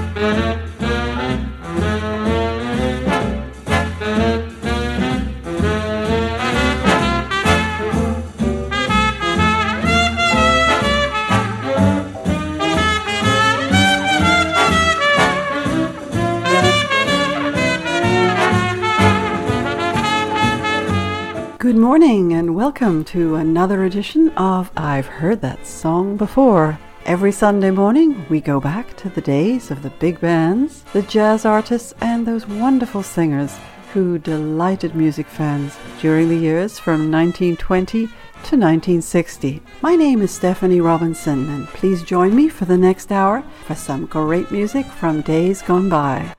Good morning and welcome to another edition of I've Heard That Song Before. Every Sunday morning we go back to the days of the big bands, the jazz artists and those wonderful singers who delighted music fans during the years from 1920 to 1960. My name is Stephanie Robinson and please join me for the next hour for some great music from days gone by.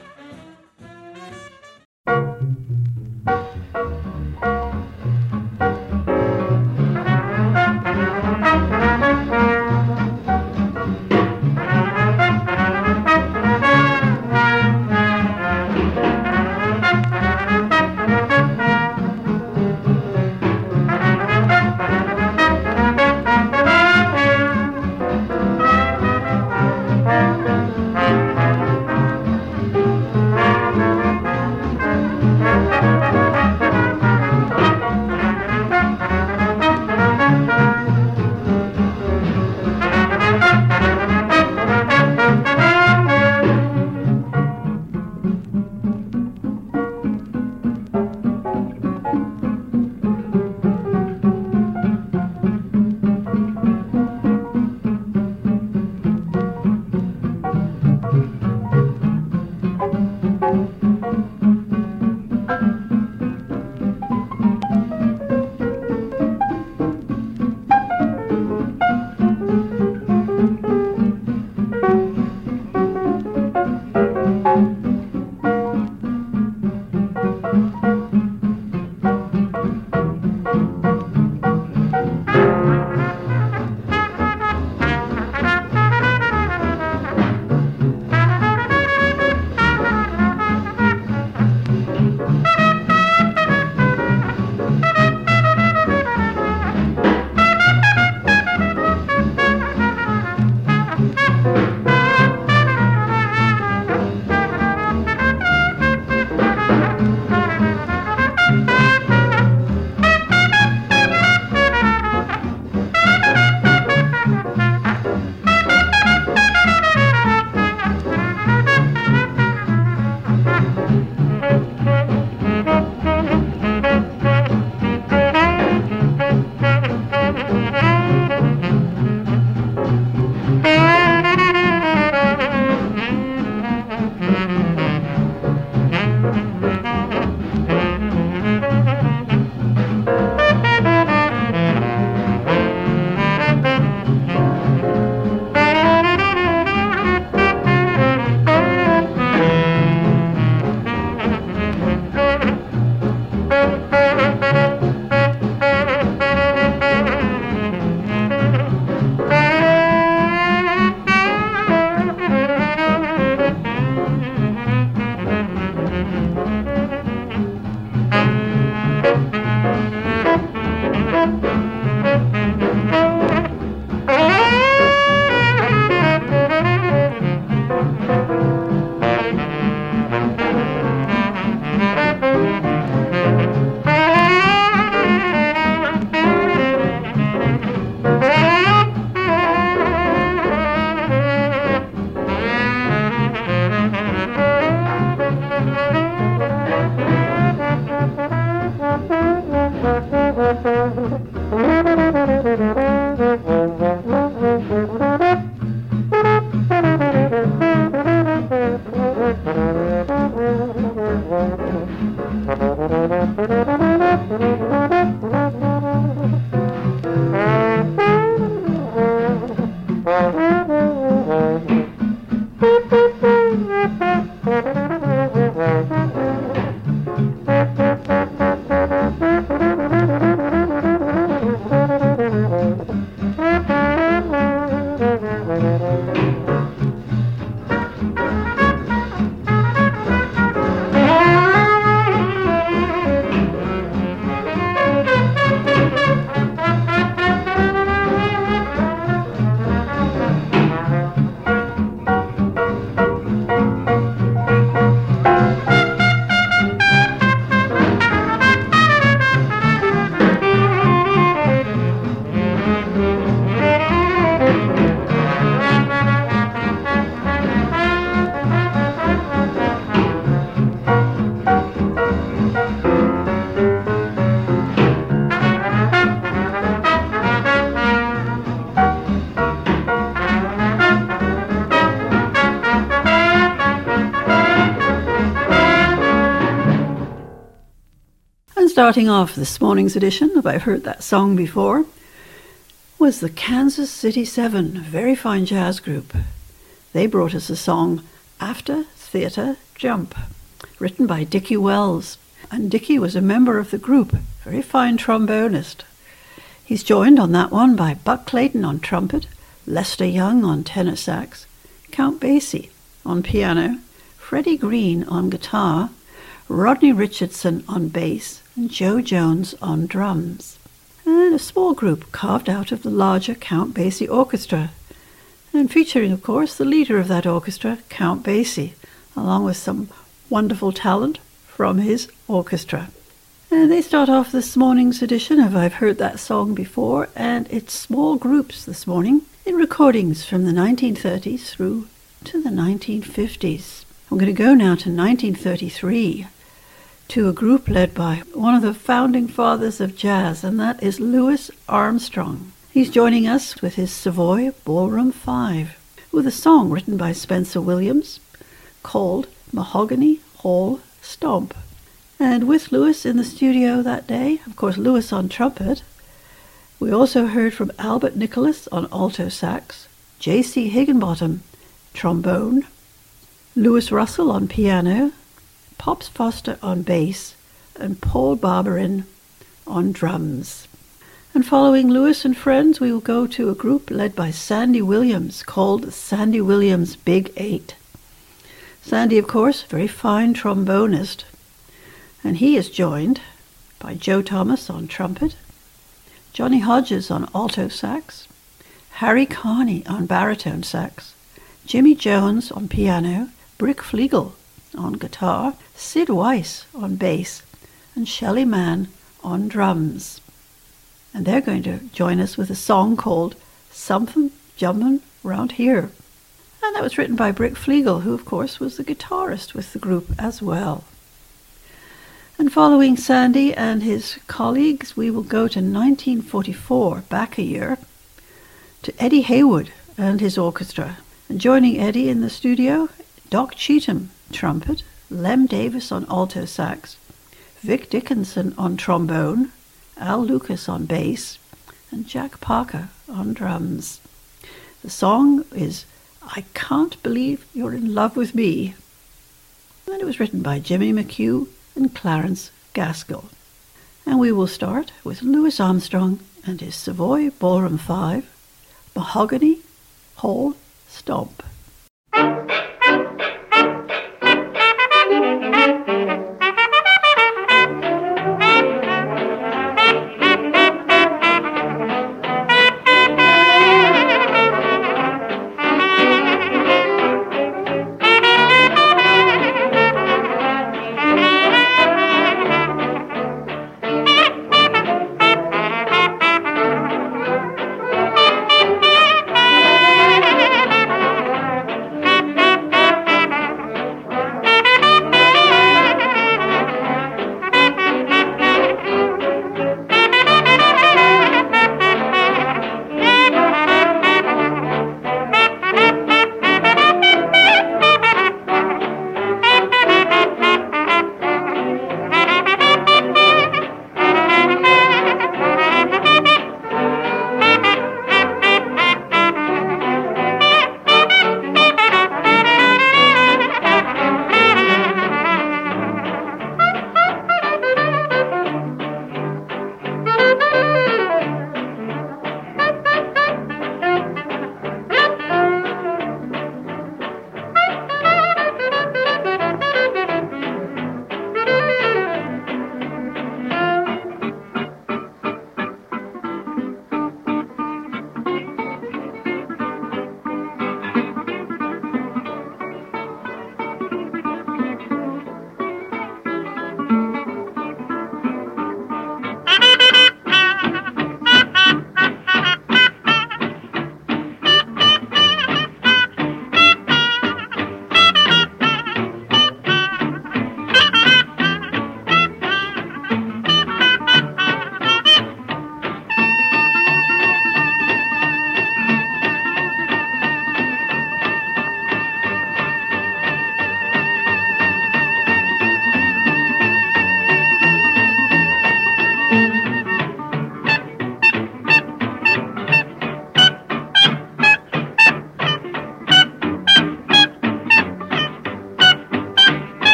starting off this morning's edition of I've Heard That Song Before was the Kansas City Seven, a very fine jazz group. They brought us a song, After Theatre Jump, written by Dickie Wells. And Dickie was a member of the group, very fine trombonist. He's joined on that one by Buck Clayton on trumpet, Lester Young on tenor sax, Count Basie on piano, Freddie Green on guitar, Rodney Richardson on bass, and Joe Jones on drums. And a small group carved out of the larger Count Basie Orchestra, and featuring, of course, the leader of that orchestra, Count Basie, along with some wonderful talent from his orchestra. And they start off this morning's edition of I've Heard That Song Before, and it's small groups this morning in recordings from the 1930s through to the 1950s. I'm going to go now to 1933 to a group led by one of the founding fathers of jazz, and that is Louis Armstrong. He's joining us with his Savoy Ballroom 5 with a song written by Spencer Williams called Mahogany Hall Stomp. And with Louis in the studio that day, of course Louis on trumpet, we also heard from Albert Nicholas on alto sax, J.C. Higginbottom trombone, Louis Russell on piano, Pops Foster on bass, and Paul Barberin on drums. And following Louis and friends, we will go to a group led by Sandy Williams called Sandy Williams Big 8. Sandy, of course, very fine trombonist, and he is joined by Joe Thomas on trumpet, Johnny Hodges on alto sax, Harry Carney on baritone sax, Jimmy Jones on piano, Brick Flegel on guitar, Sid Weiss on bass, and Shelley Mann on drums. And they're going to join us with a song called Something Jumpin' Round Here. And that was written by Brick Flegel, who of course was the guitarist with the group as well. And following Sandy and his colleagues, we will go to 1944, back a year, to Eddie Haywood and his orchestra. And joining Eddie in the studio, Doc Cheatham, trumpet, Lem Davis on alto sax, Vic Dickinson on trombone, Al Lucas on bass, and Jack Parker on drums. The song is I Can't Believe You're in Love with Me, and it was written by Jimmy McHugh and Clarence Gaskell. And we will start with Louis Armstrong and his Savoy Ballroom 5, Mahogany Hall Stomp.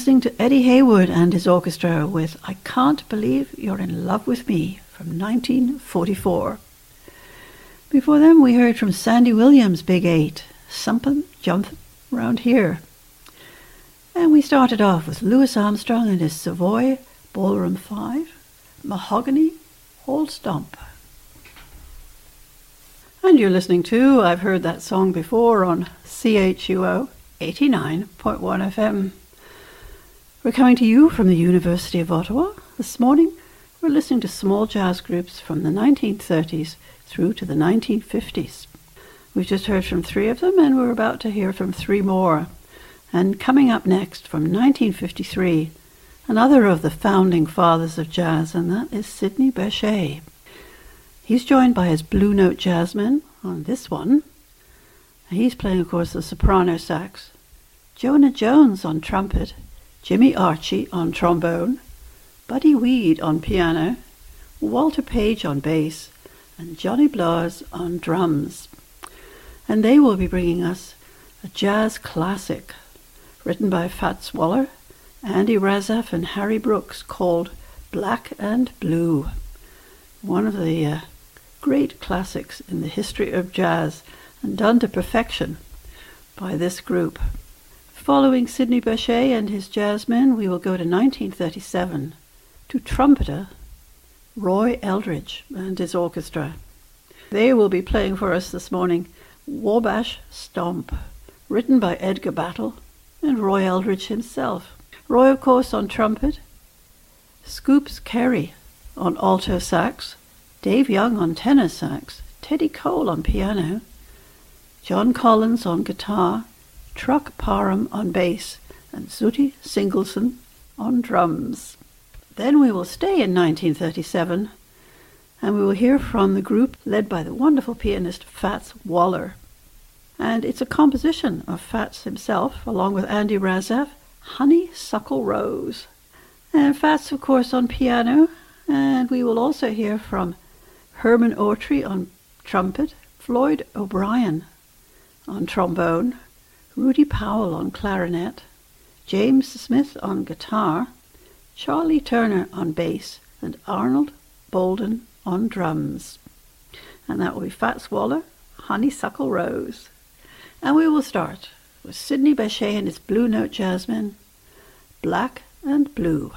listening to Eddie Haywood and his orchestra with I Can't Believe You're in Love with Me from 1944. Before them, we heard from Sandy Williams' Big Eight, Something Jumpin' Round Here. And we started off with Louis Armstrong and his Savoy Ballroom 5, Mahogany Whole Stomp. And you're listening to I've Heard That Song Before on CHUO 89.1 FM. We're coming to you from the University of Ottawa. This morning, we're listening to small jazz groups from the 1930s through to the 1950s. We've just heard from 3 of them, and we're about to hear from 3 more. And coming up next, from 1953, another of the founding fathers of jazz, and that is Sidney Bechet. He's joined by his Blue Note Jazzmen on this one. He's playing, of course, the soprano sax, Jonah Jones on trumpet, Jimmy Archie on trombone, Buddy Weed on piano, Walter Page on bass, and Johnny Blas on drums. And they will be bringing us a jazz classic written by Fats Waller, Andy Razaf, and Harry Brooks called Black and Blue. One of the great classics in the history of jazz and done to perfection by this group. Following Sidney Bechet and his jazzmen, we will go to 1937 to trumpeter Roy Eldridge and his orchestra. They will be playing for us this morning Wabash Stomp, written by Edgar Battle and Roy Eldridge himself. Roy, of course, on trumpet, Scoops Carey on alto sax, Dave Young on tenor sax, Teddy Cole on piano, John Collins on guitar, Truck Parham on bass, and Zutty Singleton on drums. Then we will stay in 1937, and we will hear from the group led by the wonderful pianist Fats Waller. And it's a composition of Fats himself, along with Andy Razaf, Honeysuckle Rose. And Fats, of course, on piano, and we will also hear from Herman Autry on trumpet, Floyd O'Brien on trombone, Rudy Powell on clarinet, James Smith on guitar, Charlie Turner on bass, and Arnold Bolden on drums. And that will be Fats Waller, Honeysuckle Rose. And we will start with Sidney Bechet and his Blue Note Jazzmen, Black and Blue.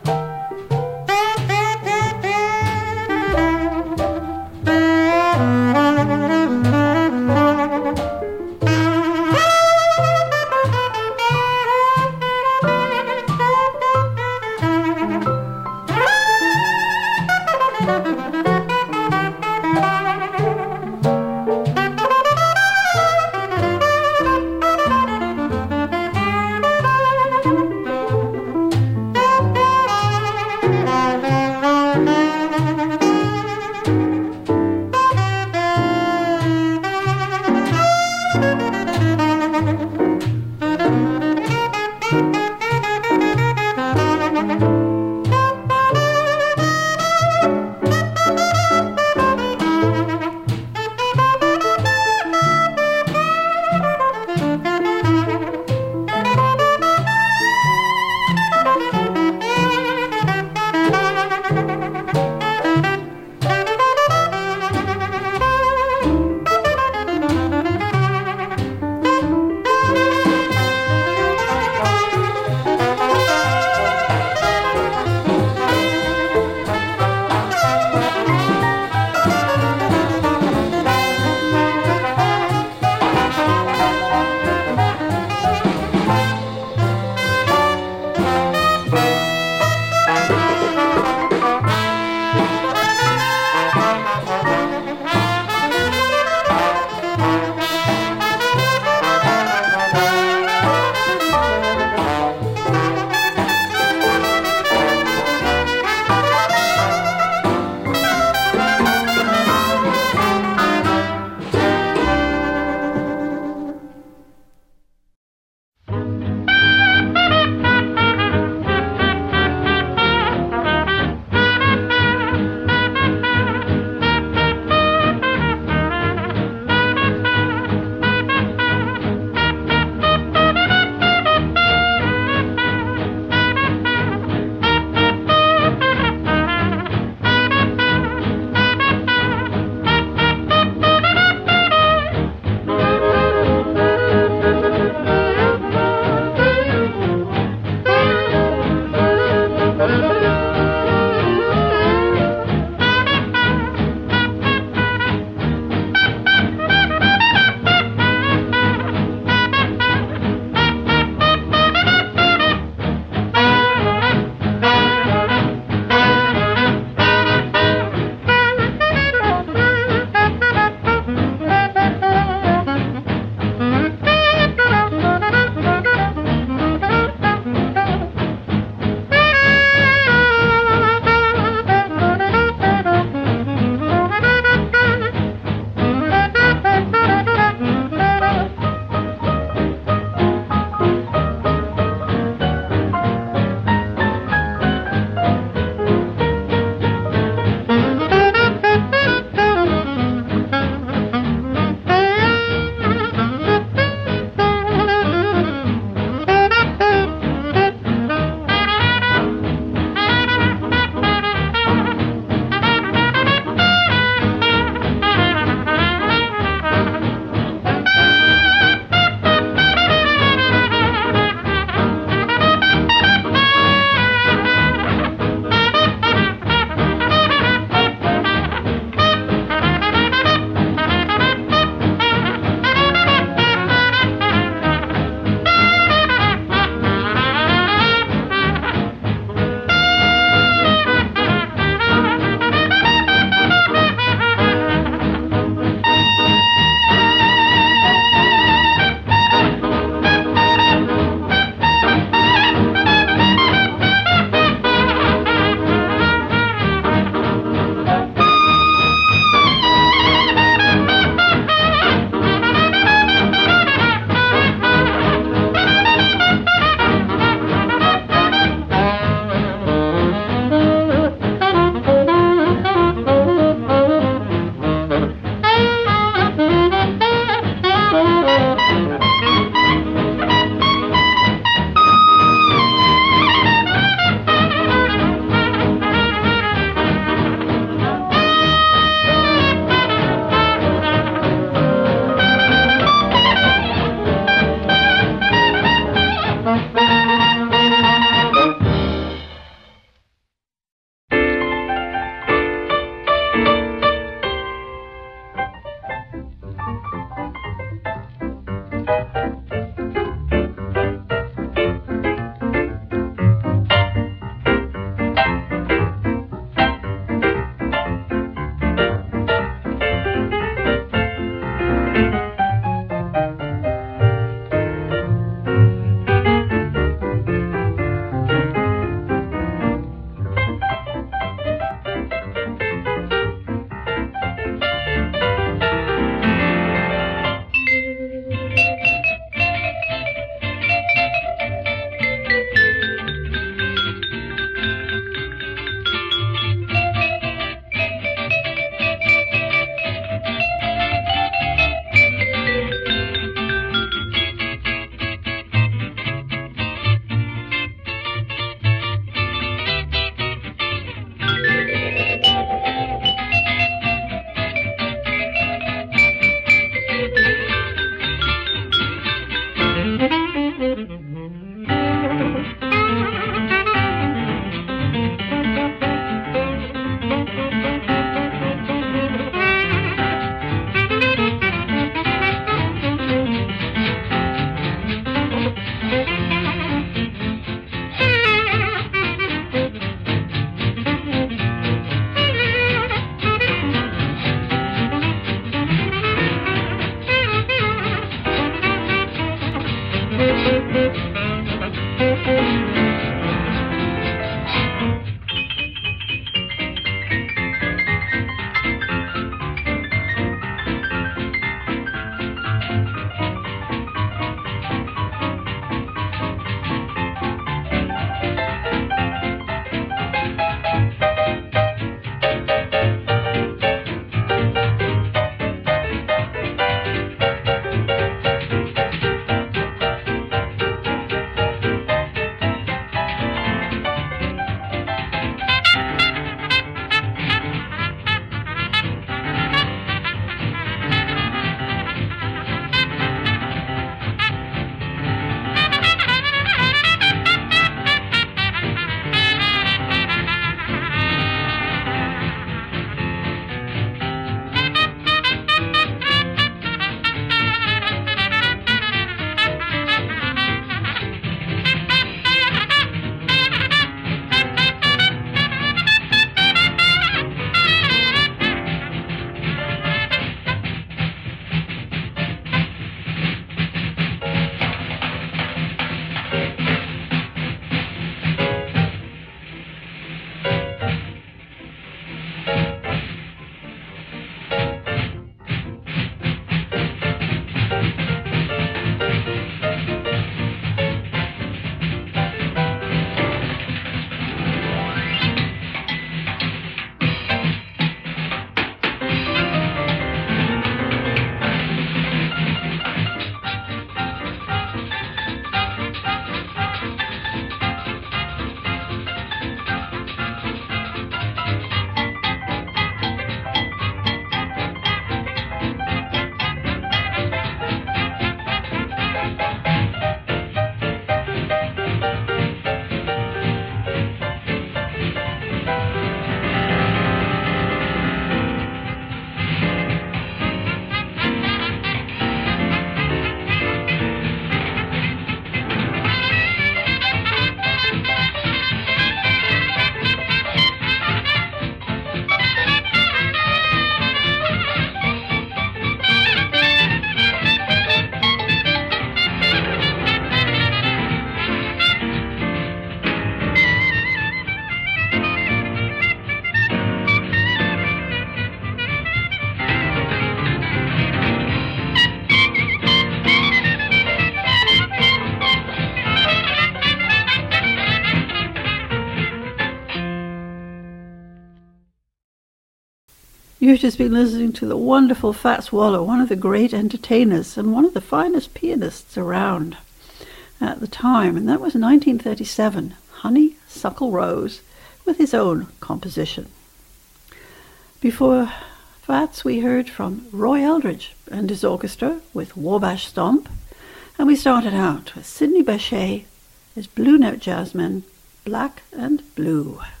You've just been listening to the wonderful Fats Waller, one of the great entertainers and one of the finest pianists around at the time, and that was 1937, Honeysuckle Rose, with his own composition. Before Fats, we heard from Roy Eldridge and his orchestra with Wabash Stomp, and we started out with Sidney Bechet, his Blue Note Jazzmen, Black and Blue.